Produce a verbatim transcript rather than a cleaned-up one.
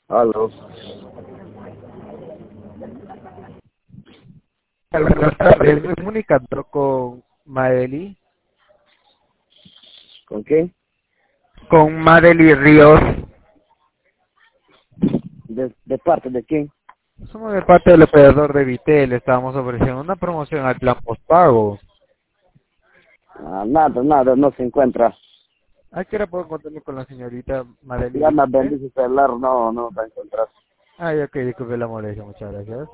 Aló. Buenas tardes, estoy comunicando con Madeli, ¿Con qué? con Madeli Ríos. ¿De, de parte de quién? Somos de parte del operador de Vitel, le estamos ofreciendo una promoción al plan postpago. Ah, nada, nada, no se encuentra. ¿A qué hora puedo encontrarme con la señorita Madeli Ya me Vitel? bendice celular, no, no va a encontrar. Ay, ok, disculpe la molestia, muchas gracias.